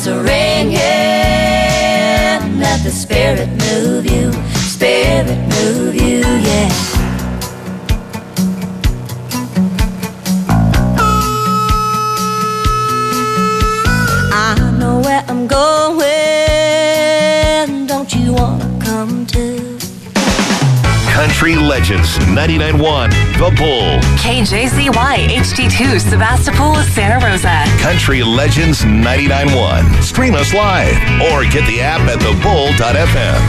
bells are ringing. Let the Spirit move you, Spirit move you, yeah. I know where I'm going. Don't you wanna come too? Country Legends 99.1 The Bull. KJZY HD2 Sebastopol, Santa Rosa. Country Legends 99.1. Stream us live or get the app at thebull.fm.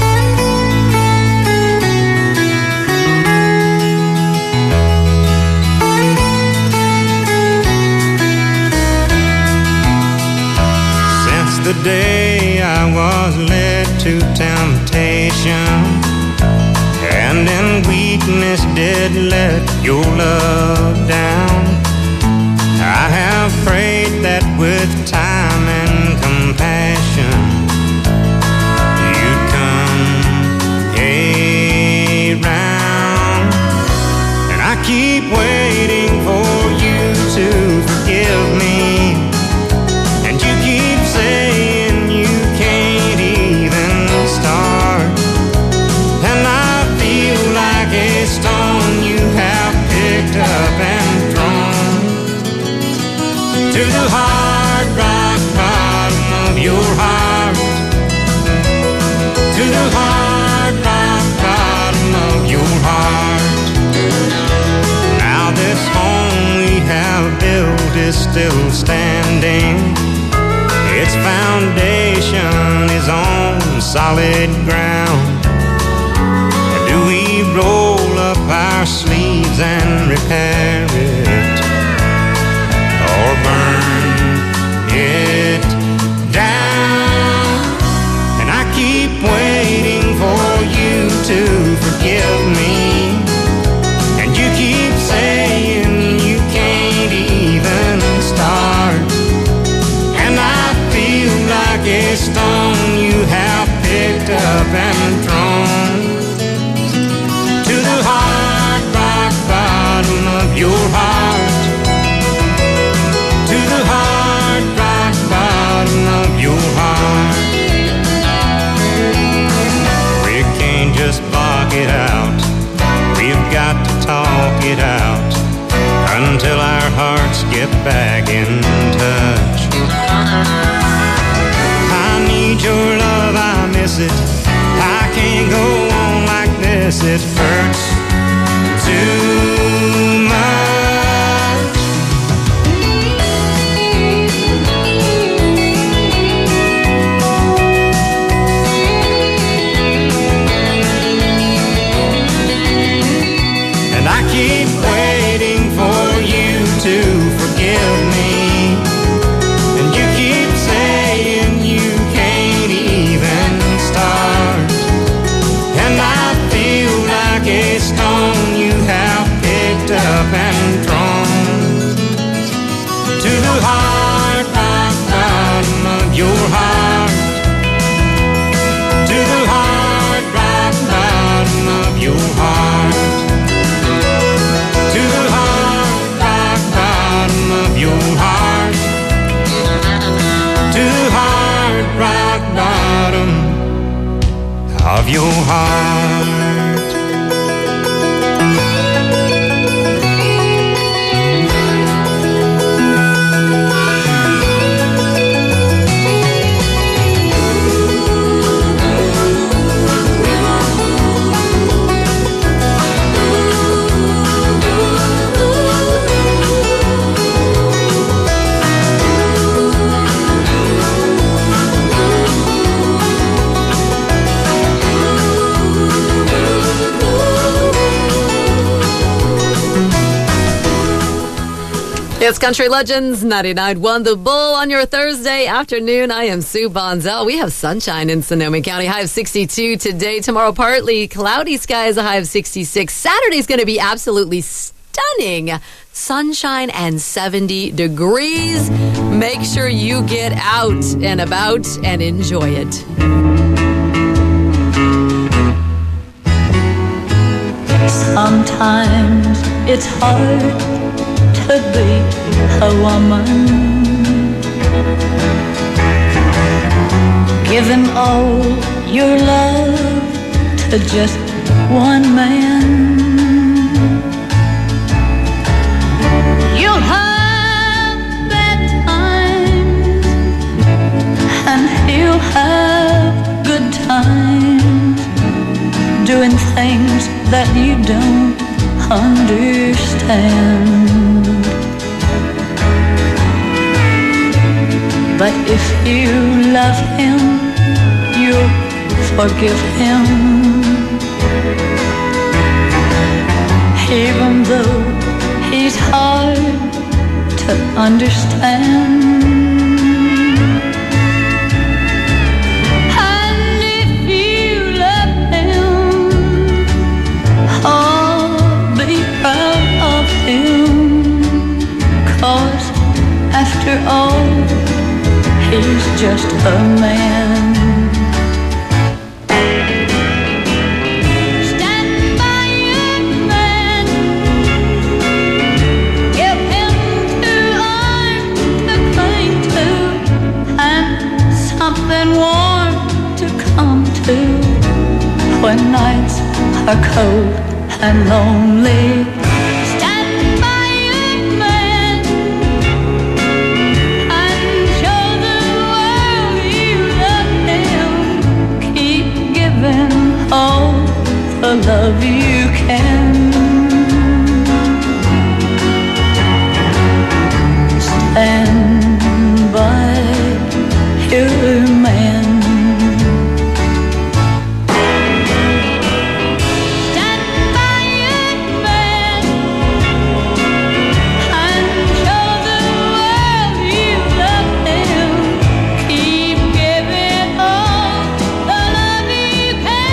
The day I was led to temptation, and in weakness did let your love down, I have prayed that with time and compassion you'd come around. And I keep waiting for you to forgive me, and you keep saying you can't even start. And I feel like a stone you have picked up and thrown to the hard rock bottom of your heart, to the hard rock bottom of your heart. Now this home we have built is still standing. Its foundation is on solid ground. Do we roll up our sleeves and repair it, or burn it down? And I keep waiting for you to forgive me, and you keep saying you can't even start. And I feel like a stone you have picked up and thrown to the hard rock bottom of your heart, to the hard rock bottom of your heart. We can't just block it out, we've got to talk it out until our hearts get back in touch. I need your love, I miss it. I can't go on like this, it hurts too much. And I keep waiting for you to forgive me, and you keep saying you can't even start. And I feel like a stone you have picked up and thrown to the hard rock bottom of your heart, to the hard rock bottom of your heart, to the hard rock bottom of your heart, to the hard rock bottom of your heart. It's Country Legends 99.1 The Bull on your Thursday afternoon. I am Sue Bonzel. We have sunshine in Sonoma County, high of 62 today. Tomorrow, partly cloudy skies, a high of 66. Saturday's going to be absolutely stunning. Sunshine and 70 degrees. Make sure you get out and about and enjoy it. Sometimes it's hard to be a woman. given all your love to just one man. You'll have bad times and he'll have good times, doing things that you don't understand. But if you love him, you'll forgive him, even though he's hard to understand. And if you love him, oh, be proud of him, 'cause after all, he's just a man. Stand by your man. Give him 2 arms to cling to and something warm to come to when nights are cold and lonely. All the love you can. Stand by your man. Stand by your man and show the world you love him. Keep giving all the love you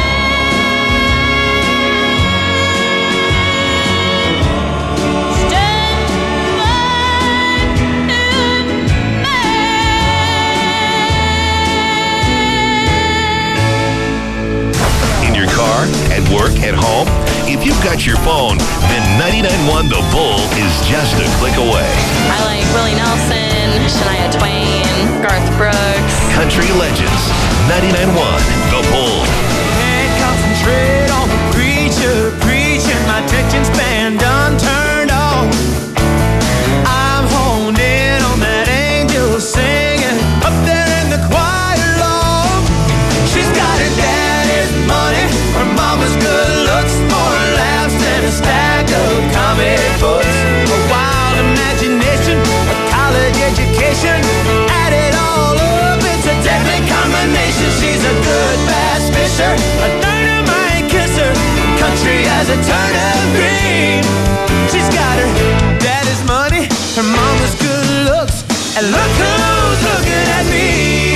at work, at home. If you've got your phone, then 99.1 The Bull is just a click away. I like Willie Nelson, Shania Twain, Garth Brooks. Country Legends, 99.1 The Bull. Can't concentrate on the preacher preaching. My attention span done turned off. I'm honed in on that angel singing up there in the choir loft. She's got her daddy's money, her mama's good looks, more laughs than a stack of comic books. A wild imagination, a college education, add it all up, it's a deadly combination. She's a good bass fisher, a dynamite kisser, country as a turnip green. She's got her daddy's money, her mama's good looks, and look who's looking at me.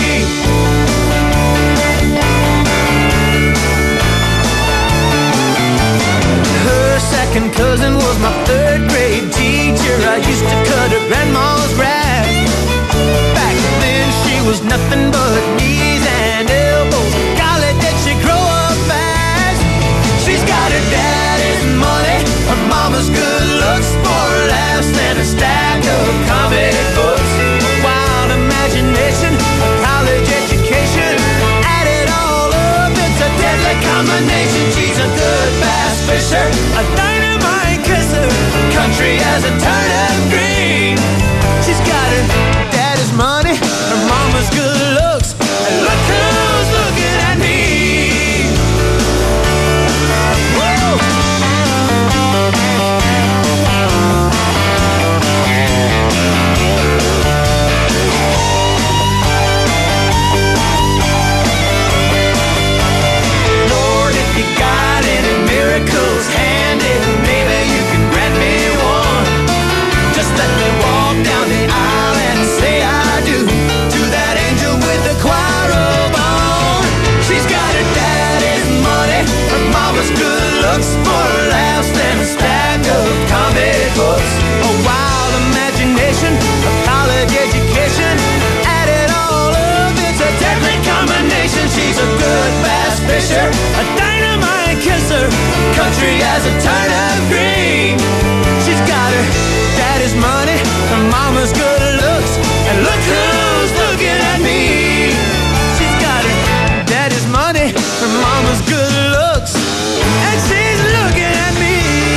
Second cousin was my 3rd grade teacher. I used to cut her grandma's grass. Back then she was nothing but knees and elbows. Golly, did she grow up fast. She's got her daddy's money, her mama's good looks, more laughs than a stack of comic books. A wild imagination, a college education, add it all up, it's a deadly combination. She's a good bass fisher, a dynamite kisser, country as a turnip green. She's got her daddy's money, her mama's good looks, and look who's looking at me. Woo! Lord, if you got any miracles handy, maybe you can grant me one. Just let me walk down the aisle and say I do to that angel with the choir robe on. She's got her daddy's money, her mama's good looks, more laughs than a stack of comic books. A wild imagination, a college education, add it all up, it's a deadly combination. She's a good bass fisher, a dynamite kisser, country as a turnip green. She's got her daddy's money, her mama's good looks, and look who's looking at me. She's got her crazy for mama's good looks, and she's looking at me.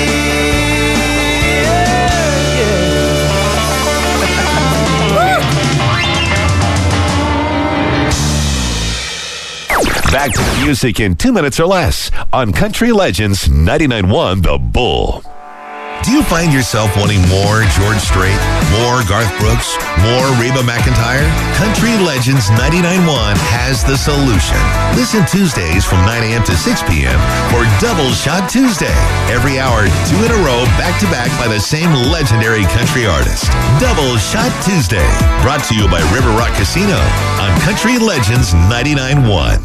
Back to the music in 2 minutes or less on Country Legends 99.1 The Bull. Do you find yourself wanting more George Strait, more Garth Brooks, more Reba McEntire? Country Legends 99.1 has the solution. Listen Tuesdays from 9 a.m. to 6 p.m. for Double Shot Tuesday. Every hour, 2 in a row, back to back by the same legendary country artist. Double Shot Tuesday. Brought to you by River Rock Casino on Country Legends 99.1.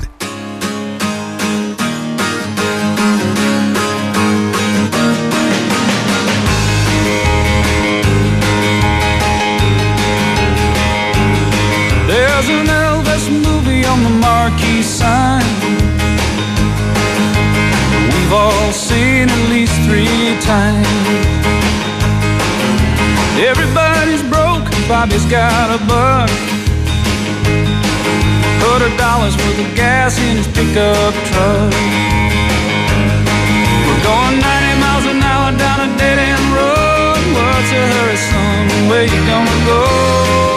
There's an Elvis movie on the marquee sign. We've all seen at least 3 times. Everybody's broke, Bobby's got a buck. $100 worth of gas in his pickup truck. We're going 90 miles an hour down a dead-end road. What's a hurry, son? Where you gonna go?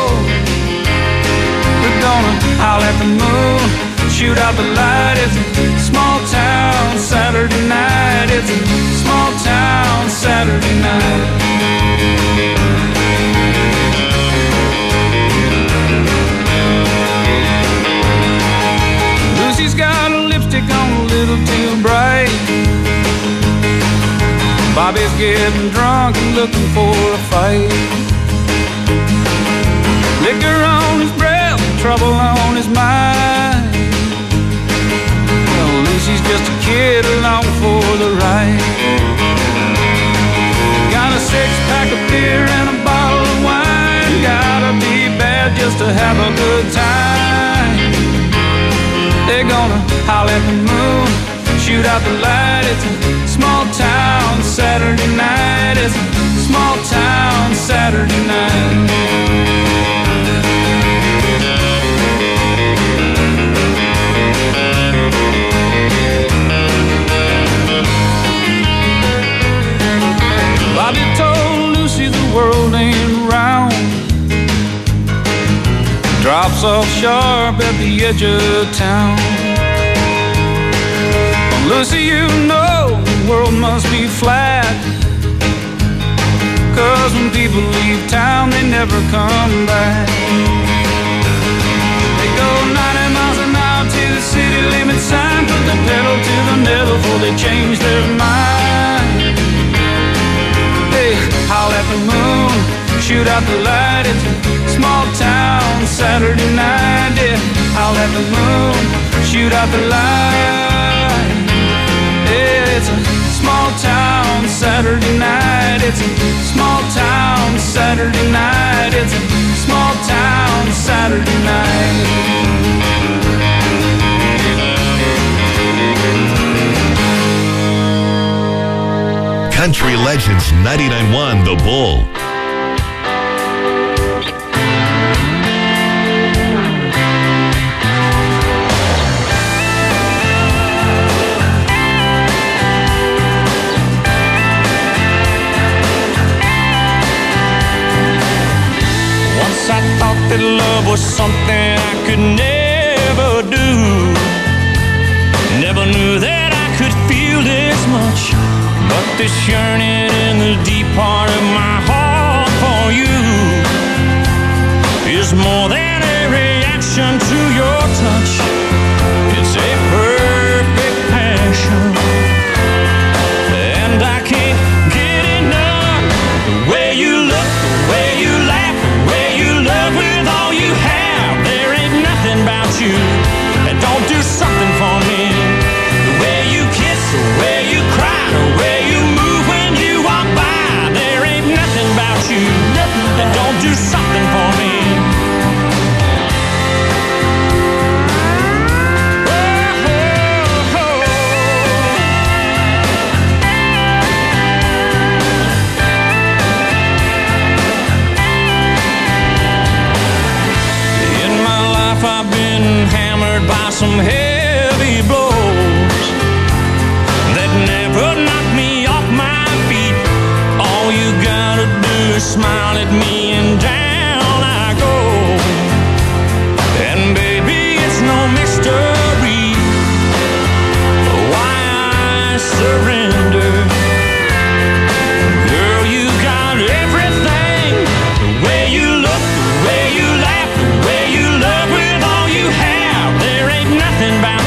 Gonna howl at the moon, shoot out the light. It's a small town Saturday night. It's a small town Saturday night. Lucy's got a lipstick on a little too bright. Bobby's getting drunk and looking for a fight. Liquor on his breath, trouble on his mind. Well, Lucy's just a kid along for the ride. Got a 6-pack of beer and a bottle of wine. Gotta be bad just to have a good time. They're gonna howl at the moon, shoot out the light. It's a small town Saturday night. It's a small town Saturday night. Bobby told Lucy the world ain't round. Drops off sharp at the edge of town. Well, Lucy, you know the world must be flat. 'Cause when people leave town, they never come back. They go 90 miles an hour to the city limit sign. Put the pedal to the metal before they change their mind. They howl at the moon, shoot out the light. It's a small town Saturday night. Yeah, howl at the moon, shoot out the light. Yeah, it's a small town Saturday night. It's a small town Saturday night. It's a small town Saturday night. Country Legends 99.1 The Bull. Once I thought that love was something I could never do. Never knew that I could feel this much. But this yearning in the deep part of my heart for you is more than a reaction to your touch. It's a perfect passion, and I can't get enough. The way you look, the way you laugh, the way you love with all you have. There ain't nothing about you that don't do something for me. The way you kiss, the way you cry, the way you move when you walk by. There ain't nothing about you that don't do something for me. In my life I've been hammered by some heavy blows.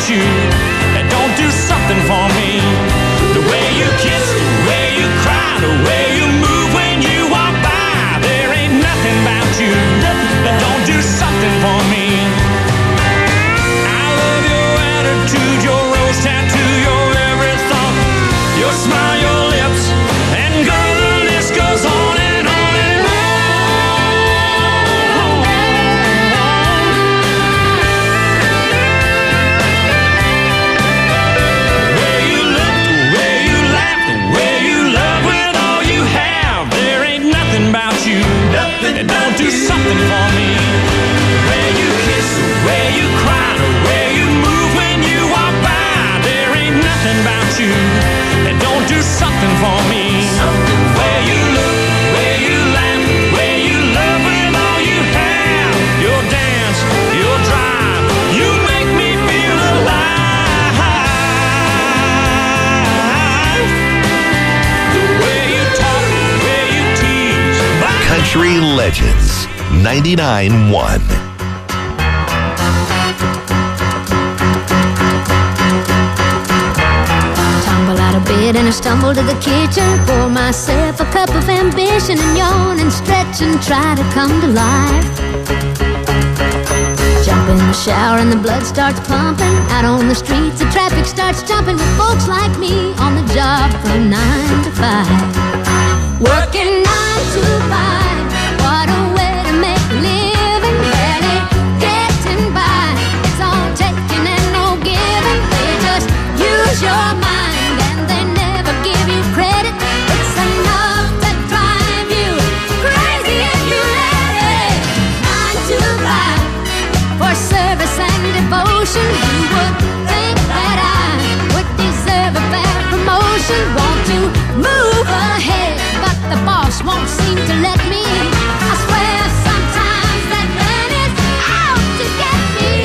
about you that don't do something for me. The way you kiss, the way you cry, the way you move when you walk by. There ain't nothing about you that don't do something for me. I love your attitude, your rose tattoo, your every thought, your smile, your lips, and girl, the list goes on and on and on. The way you look, the way you laugh, the way you love with all you have. There ain't nothing about you that don't do something for me. The way you kiss, the way you cry, the way you move when you walk by. There ain't nothing about you that don't do something for me. The way you look, the way you laugh, the way you love with all you have. Your dance, your drive, you make me feel alive. The way you talk, the way you tease. Country Legends 99.1. Tumble out of bed and I stumble to the kitchen, pour myself a cup of ambition and yawn and stretch and try to come to life. Jump in the shower and the blood starts pumping. Out on the streets the traffic starts jumping with folks like me on the job from 9 to 5. Working 9 to 5, what a way to make a living. Barely getting by, it's all taking and no giving. They just use your mind and they never give you credit. It's enough to drive you crazy if you let it. 9 to 5, for service and devotion. You would think that I would deserve a fair promotion. Want to move ahead, but the boss won't seem to let me. I swear sometimes that man is out to get me.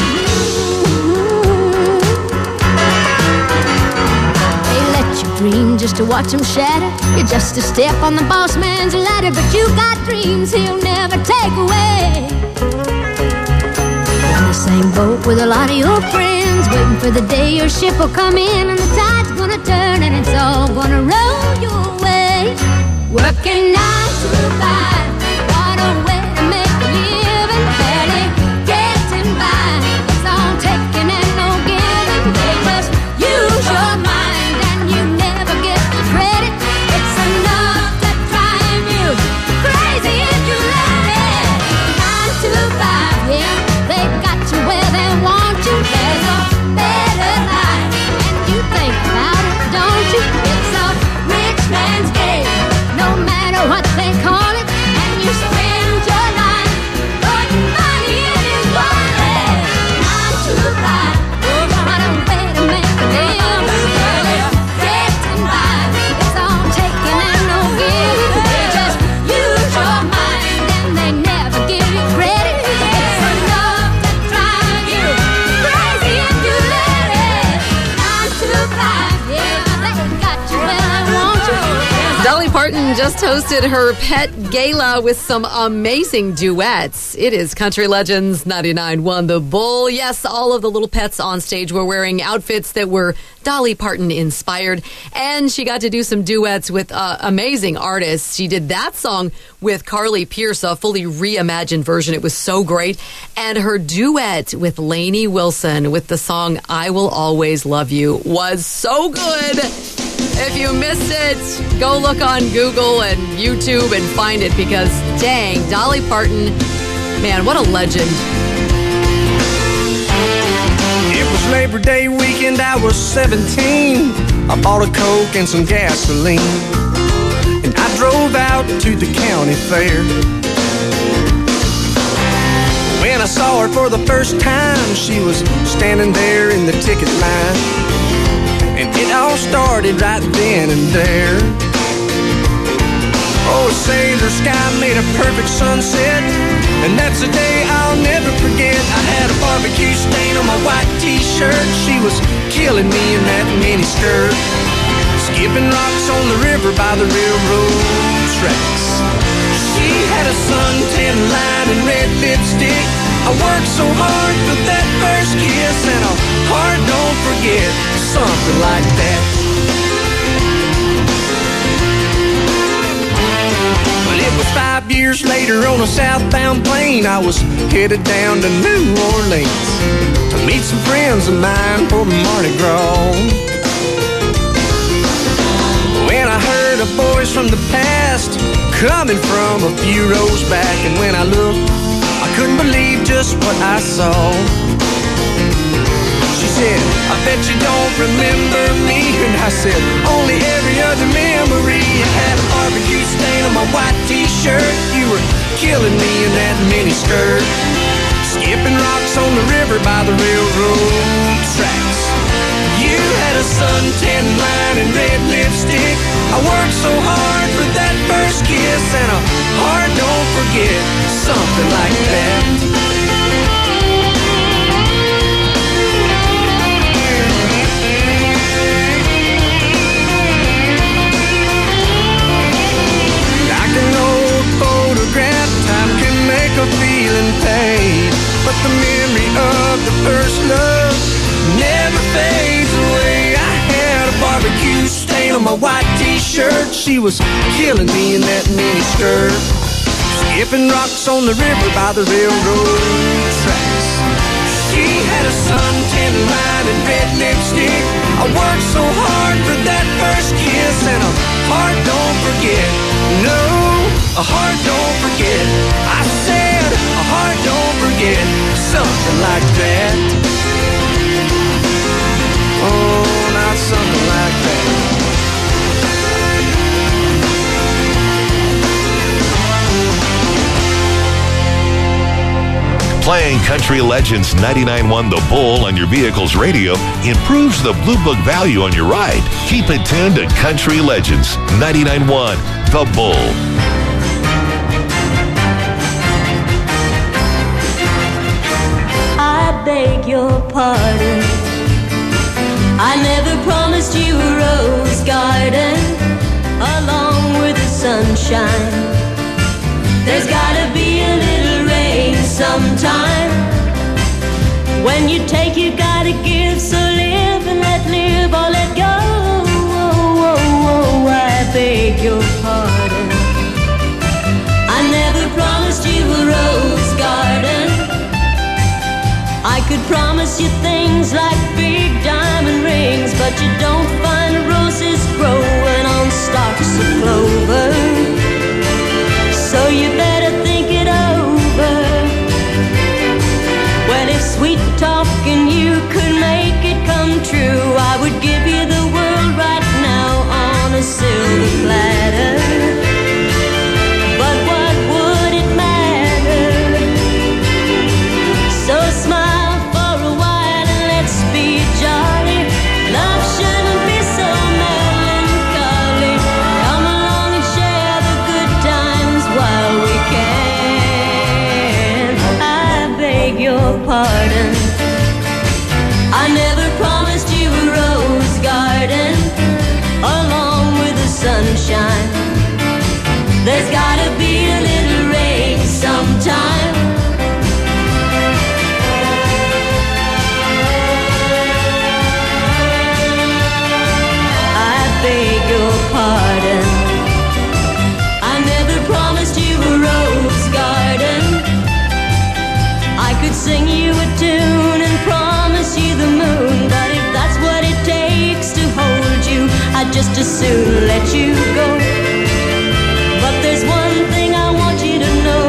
They let you dream just to watch him shatter. You're just a step on the boss man's ladder, but you got dreams he'll never take away. In the same boat with a lot of your friends, waiting for the day your ship will come in and the tide's gonna turn and it's all gonna roll your way. Working 9 to 5, what a way to make a living. Barely getting by, it's all taking and no giving. They just use your mind and you never get the credit. It's enough to drive you crazy if you let it. 9 to 5, yeah, they've got you where they want you. There's a better life, and you think about it, don't you? It's a rich man's game, no matter what they call it. And you spend your life putting money in his wallet. 9 to 5, what a way to make a living. Barely getting by, it's all taking and no giving. They just use your mind and they never give you credit. It's enough to drive you crazy if you let it. 9 to 5, yeah, they got you where they want you. Dolly Parton just hosted her pet gala with some amazing duets. It is Country Legends 99.1 The Bull. Yes, all of the little pets on stage were wearing outfits that were Dolly Parton inspired, and she got to do some duets with amazing artists. She did that song with Carly Pearce, a fully reimagined version. It was so great. And her duet with Lainey Wilson with the song I Will Always Love You was so good. If you missed it, go look on Google and YouTube and find it, because dang, Dolly Parton, man, what a legend. It was Labor Day weekend, I was 17. I bought a Coke and some gasoline, and I drove out to the county fair. When I saw her for the first time, she was standing there in the ticket line. And it all started right then and there. Oh, sailor sky made a perfect sunset, and that's a day I'll never forget. I had a barbecue stain on my white t-shirt. She was killing me in that mini skirt, skipping rocks on the river by the railroad tracks. She had a suntan line and red lipstick. I worked so hard for that first kiss, and a hard something like that. Well, it was 5 years later on a southbound plane. I was headed down to New Orleans to meet some friends of mine for Mardi Gras. When I heard a voice from the past coming from a few rows back, and when I looked, I couldn't believe just what I saw. She said, I bet you don't remember me. And I said, only every other memory. I had a barbecue stain on my white t-shirt. You were killing me in that mini skirt, skipping rocks on the river by the railroad tracks. You had a suntan line and red lipstick. I worked so hard for that first kiss, and a heart don't forget, something like that. Like an old photograph, time can make a feeling fade, but the memory of the first love never fades away. I had a barbecue stain on my white t-shirt. She was killing me in that mini skirt, skipping rocks on the river by the railroad tracks. She had a suntan line and red lipstick. I worked so hard for that first kiss, and a heart don't forget. No, a heart don't forget. I said a heart don't forget, something like that. Oh, not something like that. Playing Country Legends 99.1 The Bull on your vehicle's radio improves the Blue Book value on your ride. Keep it tuned to Country Legends 99.1 The Bull. I beg your pardon. I never promised you a rose garden along with the sunshine. There's gotta be a little rain sometime. When you take, you gotta give. So live and let live or let go. I beg your pardon. I never promised you a rose garden. I could promise you things like big diamond rings, but you don't find roses growing on stalks of clover. So you better think it over. Well, if sweet talking you could make it come true, I would give you the world right now on a silver platter. But what would it matter? So smile for a while and let's be jolly. Love shouldn't be so melancholy. Come along and share the good times while we can. I beg your pardon. I never promised you a rose garden along with the sunshine. There's gotta be a little rain sometime. I beg your pardon. I never promised you a rose garden. I could sing you a tune and promise you the moon, but if that's what it takes to hold you, I'd just as soon let you go. But there's one thing I want you to know.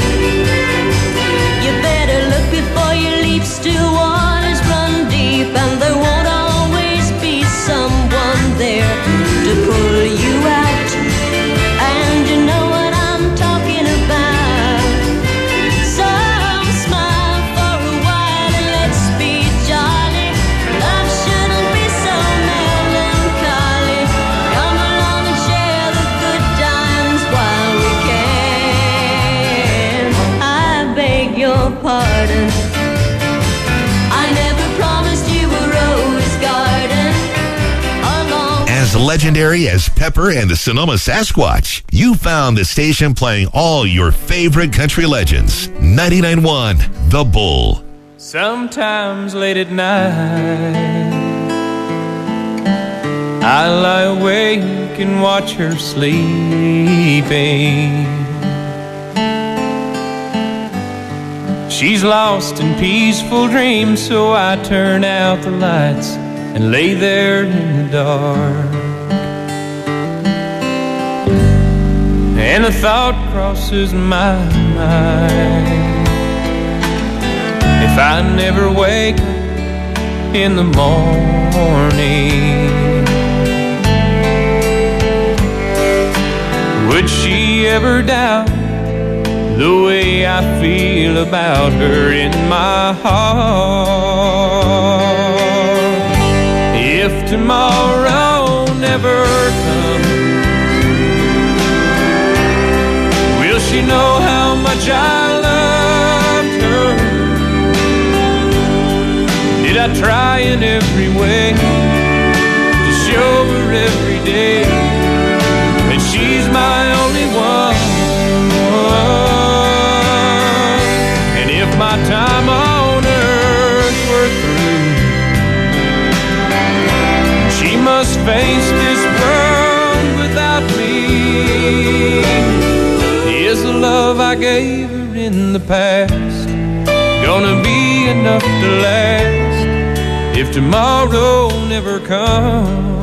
You better look before you leap. Still waters run deep, and there won't always be someone there to pull you out. And you know what I'm talking about. So smile for a while and let's be jolly. Love shouldn't be so melancholy. Come along and share the good times while we can. I beg your pardon. I never promised you a rose garden along. As legendary as Pepper and the Sonoma Sasquatch, you found the station playing all your favorite country legends. 99.1 The Bull. Sometimes late at night, I lie awake and watch her sleeping. She's lost in peaceful dreams, so I turn out the lights and lay there in the dark. And a thought crosses my mind: if I never wake up in the morning, would she ever doubt the way I feel about her in my heart? If tomorrow never comes, will she know how much I loved her? Did I try in every way to show her every day that she's my only one? And if my time on earth were through, she must face this world without me. Is the love I gave her in the past gonna be enough to last if tomorrow never comes?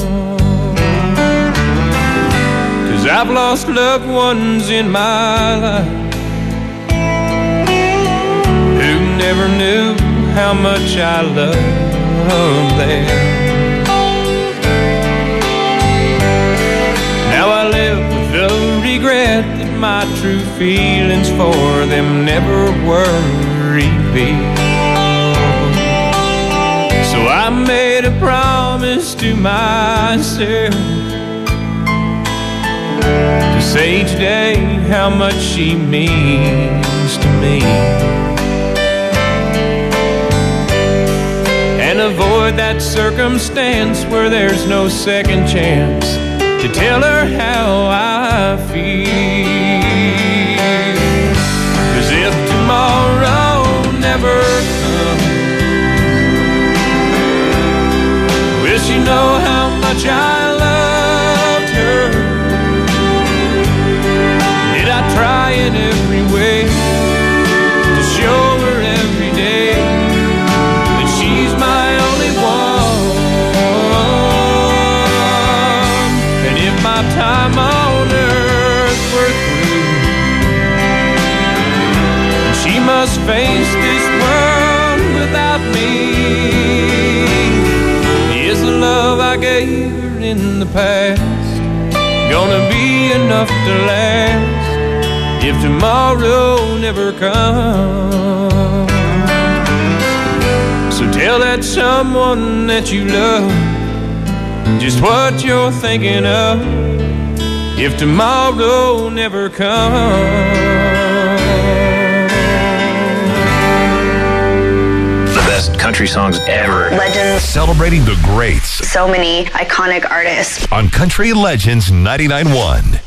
'Cause I've lost loved ones in my life who never knew how much I loved them. Now I live with the regret that my true feelings for them never were revealed. So I made a promise to myself to say each day how much she means to me, and avoid that circumstance where there's no second chance to tell her how I feel. 'Cause if tomorrow never comes, will she know how much I loved her? Did I try in every way to show her every day that she's my only one? And if my time on earth were through, she must face this world without me. Is the love I gave her in the past gonna be enough to last if tomorrow never comes? So tell that someone that you love just what you're thinking of if tomorrow never comes. The best country songs ever. Legends. Celebrating the greats. So many iconic artists. On Country Legends 99.1.